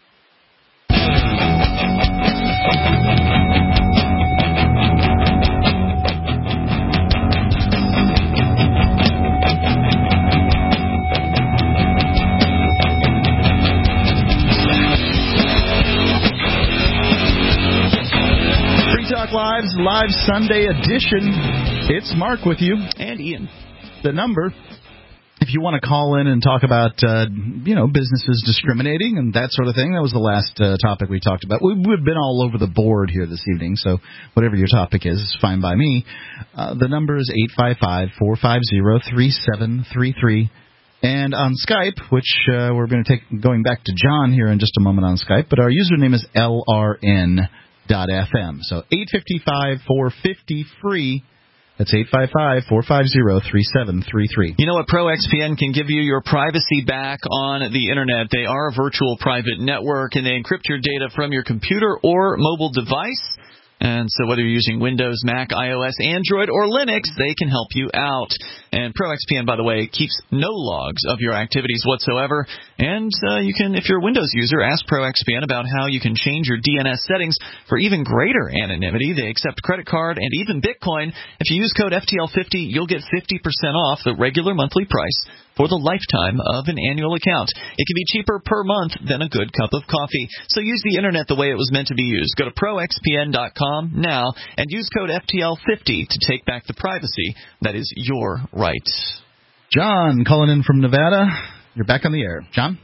Talk Live's Live Sunday edition. It's Mark with you. And Ian. The number, if you want to call in and talk about, uh, you know, businesses discriminating and that sort of thing, that was the last uh, topic we talked about. We, we've been all over the board here this evening, so whatever your topic is, is fine by me. Uh, the number is eight five five, four five zero, three seven three three. And on Skype, which uh, we're going to take going back to John here in just a moment on Skype, but our username is L R N. Dot F M. So eight five five, four five zero, free. That's eight five five, four five zero, three seven three three. You know what? ProXPN can give you your privacy back on the Internet. They are a virtual private network, and they encrypt your data from your computer or mobile device. And so whether you're using Windows, Mac, iOS, Android, or Linux, they can help you out. And ProXPN, by the way, keeps no logs of your activities whatsoever. And uh, you can, if you're a Windows user, ask ProXPN about how you can change your D N S settings for even greater anonymity. They accept credit card and even Bitcoin. If you use code F T L fifty, you'll get fifty percent off the regular monthly price for the lifetime of an annual account. It can be cheaper per month than a good cup of coffee. So use the Internet the way it was meant to be used. Go to pro x p n dot com now and use code F T L fifty to take back the privacy that is your right. John, calling in from Nevada. You're back on the air. John?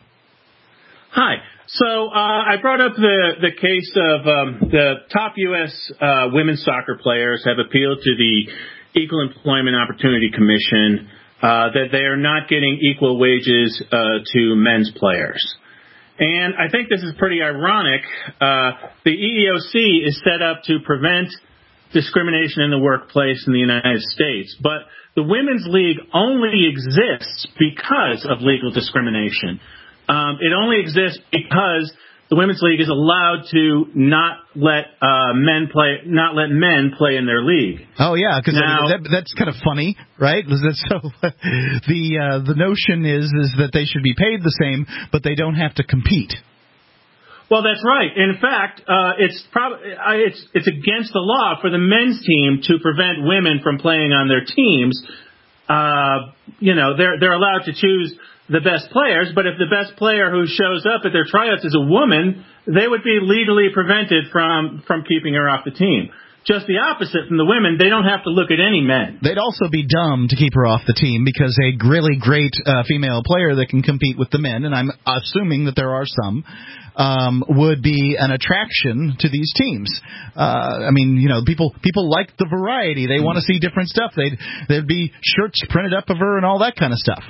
Hi. So uh, I brought up the, the case of um, the top U S uh, women's soccer players have appealed to the Equal Employment Opportunity Commission Uh, that they are not getting equal wages uh, to men's players. And I think this is pretty ironic. Uh, the E E O C is set up to prevent discrimination in the workplace in the United States, but the Women's League only exists because of legal discrimination. Um, it only exists because the Women's League is allowed to not let uh, men play, not let men play in their league. Oh yeah, because I mean, that, that's kind of funny, right? So the uh, the notion is is that they should be paid the same, but they don't have to compete. Well, that's right. In fact, uh, it's probably it's it's against the law for the men's team to prevent women from playing on their teams. Uh, you know, they're they're allowed to choose the best players, but if the best player who shows up at their tryouts is a woman, they would be legally prevented from from keeping her off the team. Just the opposite from the women, they don't have to look at any men. They'd also be dumb to keep her off the team because a really great uh, female player that can compete with the men, and I'm assuming that there are some, um, would be an attraction to these teams. Uh, I mean, you know, people people like the variety. They want to see different stuff. They'd, there'd be shirts printed up of her and all that kind of stuff.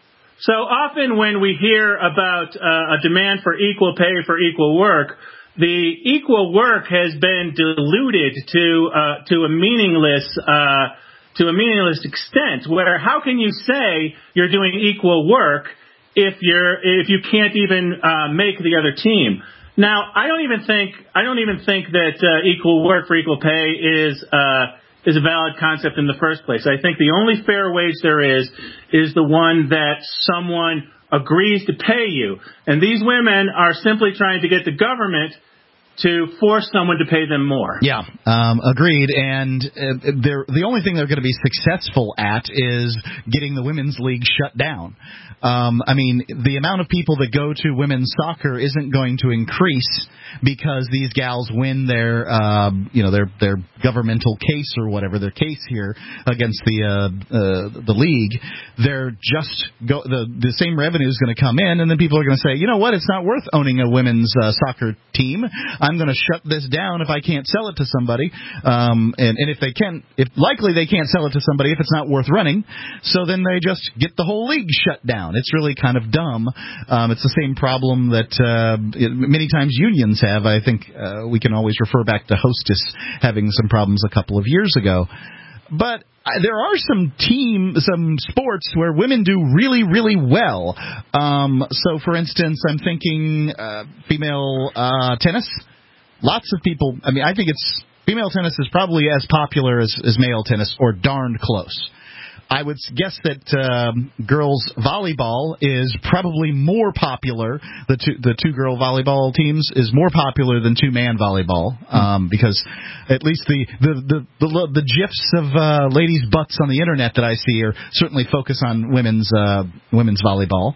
So often when we hear about uh, a demand for equal pay for equal work, the equal work has been diluted to uh, to a meaningless uh, to a meaningless extent. Where how can you say you're doing equal work if you're if you can't even uh, make the other team? Now, I don't even think I don't even think that uh, equal work for equal pay is uh, is a valid concept in the first place. I think the only fair wage there is is the one that someone agrees to pay you. And these women are simply trying to get the government to force someone to pay them more. Yeah, um, agreed. And uh, they're, the only thing they're going to be successful at is getting the women's league shut down. Um, I mean, the amount of people that go to women's soccer isn't going to increase because these gals win their, uh, you know, their their governmental case or whatever their case here against the uh, uh, the league. They're just go the the same revenue is going to come in, and then people are going to say, you know what, it's not worth owning a women's uh, soccer team. I'm going to shut this down if I can't sell it to somebody. Um, and, and if they can, if likely they can't sell it to somebody if it's not worth running. So then they just get the whole league shut down. It's really kind of dumb. Um, it's the same problem that uh, it, many times unions have. I think uh, we can always refer back to Hostess having some problems a couple of years ago. But there are some team, some sports where women do really, really well. Um, so, for instance, I'm thinking uh, female uh, tennis. Lots of people, I mean, I think it's, female tennis is probably as popular as, as male tennis, or darned close. I would guess that um, girls volleyball is probably more popular. The two the two girl volleyball teams is more popular than two man volleyball um, because at least the the the the, the gifs of uh, ladies' butts on the internet that I see are certainly focus on women's uh, women's volleyball.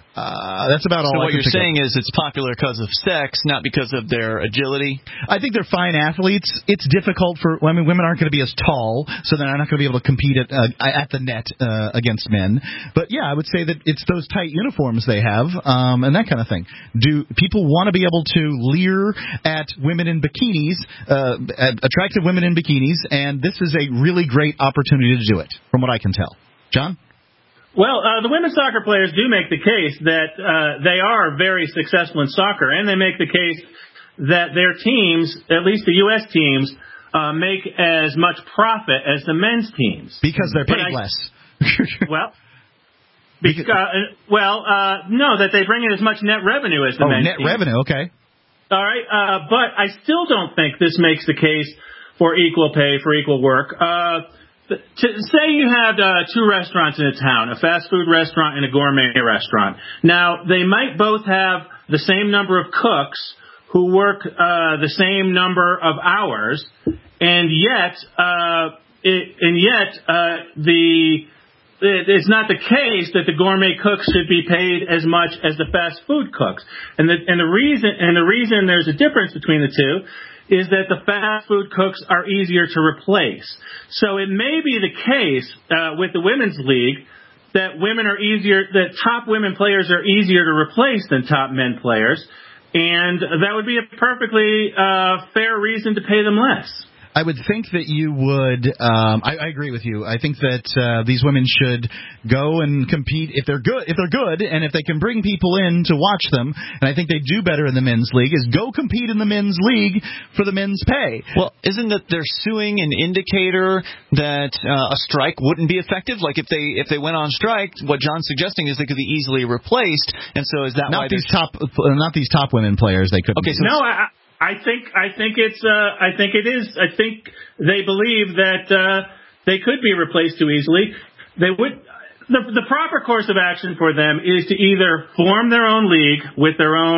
Uh, that's about all. So I what can you're think saying of. is it's popular because of sex, not because of their agility? I think they're fine athletes. It's difficult for, I mean, women aren't going to be as tall, so they're not going to be able to compete at uh, at the net uh, against men. But yeah, I would say that it's those tight uniforms they have um, and that kind of thing. Do people want to be able to leer at women in bikinis, uh, at attractive women in bikinis? And this is a really great opportunity to do it, from what I can tell. John? Well, uh, the women's soccer players do make the case that uh, they are very successful in soccer, and they make the case that their teams, at least the U S teams, uh, make as much profit as the men's teams. Because they're paid I, less. well, because, uh, well, uh, no, that they bring in as much net revenue as the oh, men's net teams. revenue, okay. All right, uh, but I still don't think this makes the case for equal pay for equal work. Uh, To say you had uh, two restaurants in a town, a fast food restaurant and a gourmet restaurant. Now, they might both have the same number of cooks who work uh, the same number of hours, and yet, uh, it, and yet, uh, the it, it's not the case that the gourmet cooks should be paid as much as the fast food cooks. And the and the reason and the reason there's a difference between the two is that the fast food cooks are easier to replace. So it may be the case uh, with the women's league that women are easier, that top women players are easier to replace than top men players, and that would be a perfectly uh, fair reason to pay them less. I would think that you would. Um, I, I agree with you. I think that uh, these women should go and compete if they're good. If they're good, and if they can bring people in to watch them, and I think they do better in the men's league. Is go compete in the men's league for the men's pay. Well, isn't that they're suing an indicator that uh, a strike wouldn't be effective? Like if they if they went on strike, what John's suggesting is they could be easily replaced. And so is that not why these top uh, not these top women players? They couldn't. Okay, so no. I, I think I think it's uh, I think it is I think they believe that uh, they could be replaced too easily. They would the the proper course of action for them is to either form their own league with their own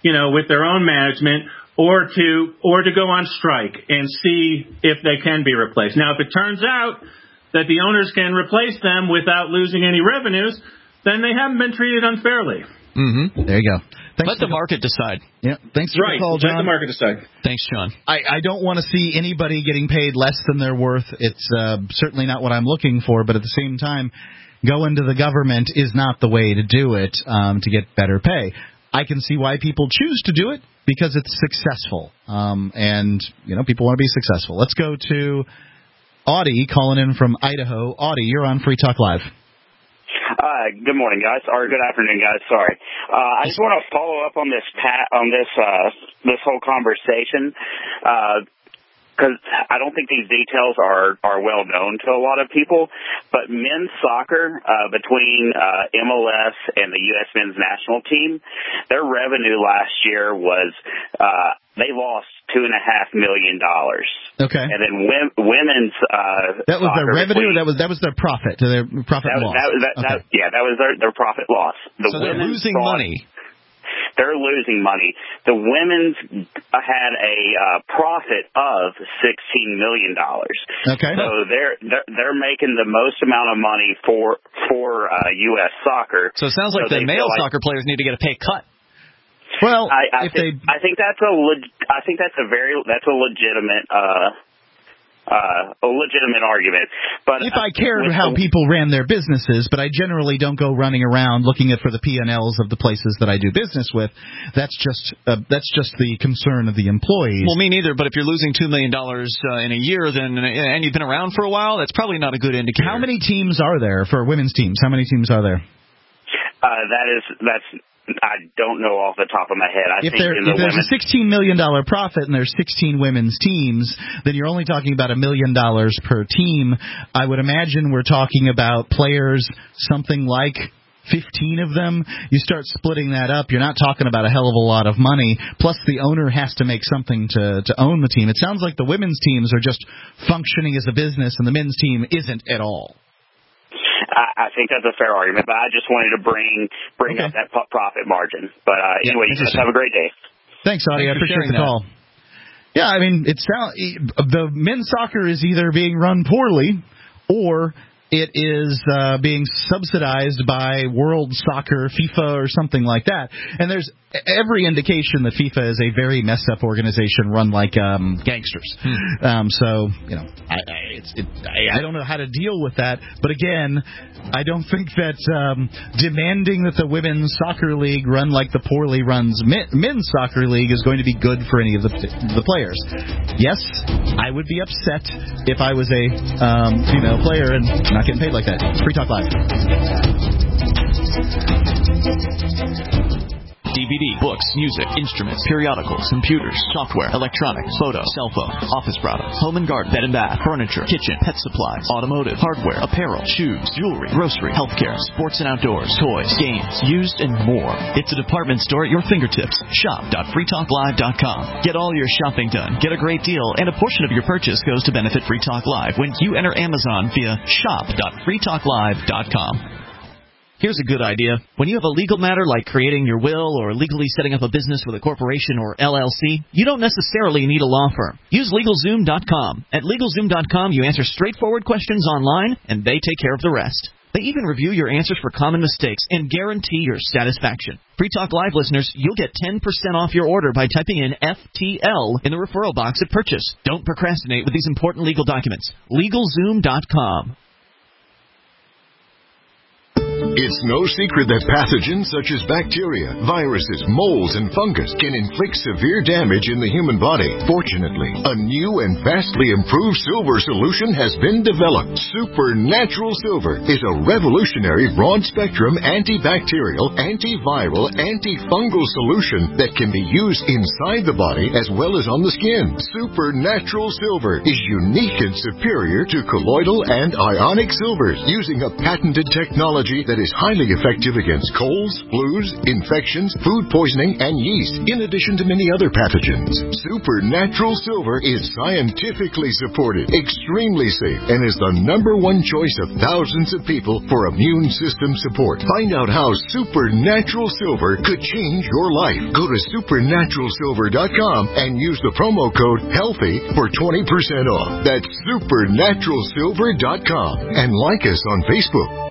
you know, with their own management, or to or to go on strike and see if they can be replaced. Now, if it turns out that the owners can replace them without losing any revenues, then they haven't been treated unfairly. Mm-hmm. There you go. Thanks Let the market decide. Yeah. Thanks for right. the call, John. Let the market decide. Thanks, John. I, I don't want to see anybody getting paid less than their worth. It's uh, certainly not what I'm looking for, but at the same time, going to the government is not the way to do it um, to get better pay. I can see why people choose to do it because it's successful, um, and you know people want to be successful. Let's go to Audie calling in from Idaho. Audie, you're on Free Talk Live. Uh, good morning, guys, or good afternoon, guys. Sorry, uh, I just want to follow up on this pat on this uh, this whole conversation because uh, I don't think these details are are well known to a lot of people. But men's soccer uh, between uh, M L S and the U S men's national team, their revenue last year was uh, they lost two and a half million dollars. Okay. And then w- women's uh, that was their revenue. between, Or that was that was their profit. Their profit that, loss. That, that, okay. that, yeah, that was their, their profit loss. The so they're losing thought, money. They're losing money. The women's had a uh, profit of sixteen million dollars. Okay. So they're, they're they're making the most amount of money for for uh, U S soccer. So it sounds like so the male like, soccer players need to get a pay cut. Well, I, I if think they, I think that's a leg- I think that's a very that's a legitimate uh uh a legitimate argument. But if I cared uh, how people ran their businesses, but I generally don't go running around looking at for the P and L's of the places that I do business with. That's just uh, that's just the concern of the employees. Well, me neither. But if you're losing two million dollars uh, in a year, then and you've been around for a while, that's probably not a good indicator. How many teams are there for women's teams? How many teams are there? Uh, that is that's. I don't know off the top of my head. I if think there, in the if there's women's, a sixteen million dollars profit and there's sixteen women's teams, then you're only talking about a million dollars per team. I would imagine we're talking about players, something like fifteen of them. You start splitting that up, you're not talking about a hell of a lot of money. Plus, the owner has to make something to, to own the team. It sounds like the women's teams are just functioning as a business and the men's team isn't at all. I, I think that's a fair argument, but I just wanted to bring bring okay. up that profit margin. But uh, yeah, anyway, you guys have a great day. Thanks, Audie. I appreciate the call. That. Yeah, I mean, it's the men's soccer is either being run poorly or it is uh, being subsidized by World Soccer, FIFA, or something like that. And there's every indication that FIFA is a very messed up organization run like um, gangsters. Hmm. Um, so, you know, I, I, it's, it, I, I don't know how to deal with that. But again, I don't think that um, demanding that the women's soccer league run like the poorly runs men, men's soccer league is going to be good for any of the, the players. Yes, I would be upset if I was a um, female player and not getting paid like that. It's Free Talk Live. D V D, books, music, instruments, periodicals, computers, software, electronics, photo, cell phone, office products, home and garden, bed and bath, furniture, kitchen, pet supplies, automotive, hardware, apparel, shoes, jewelry, grocery, healthcare, sports and outdoors, toys, games, used, and more. It's a department store at your fingertips. shop dot free talk live dot com. Get all your shopping done, get a great deal, and a portion of your purchase goes to benefit Free Talk Live when you enter Amazon via shop dot free talk live dot com. Here's a good idea. When you have a legal matter like creating your will or legally setting up a business with a corporation or L L C, you don't necessarily need a law firm. Use LegalZoom dot com. At LegalZoom dot com, you answer straightforward questions online, and they take care of the rest. They even review your answers for common mistakes and guarantee your satisfaction. Free Talk Live listeners, you'll get ten percent off your order by typing in F T L in the referral box at purchase. Don't procrastinate with these important legal documents. LegalZoom dot com. It's no secret that pathogens such as bacteria, viruses, molds, and fungus can inflict severe damage in the human body. Fortunately, a new and vastly improved silver solution has been developed. Supernatural Silver is a revolutionary broad-spectrum antibacterial, antiviral, antifungal solution that can be used inside the body as well as on the skin. Supernatural Silver is unique and superior to colloidal and ionic silvers, using a patented technology that that is highly effective against colds, flus, infections, food poisoning, and yeast, in addition to many other pathogens. Supernatural Silver is scientifically supported, extremely safe, and is the number one choice of thousands of people for immune system support. Find out how Supernatural Silver could change your life. Go to supernatural silver dot com and use the promo code HEALTHY for twenty percent off. That's supernatural silver dot com. And like us on Facebook.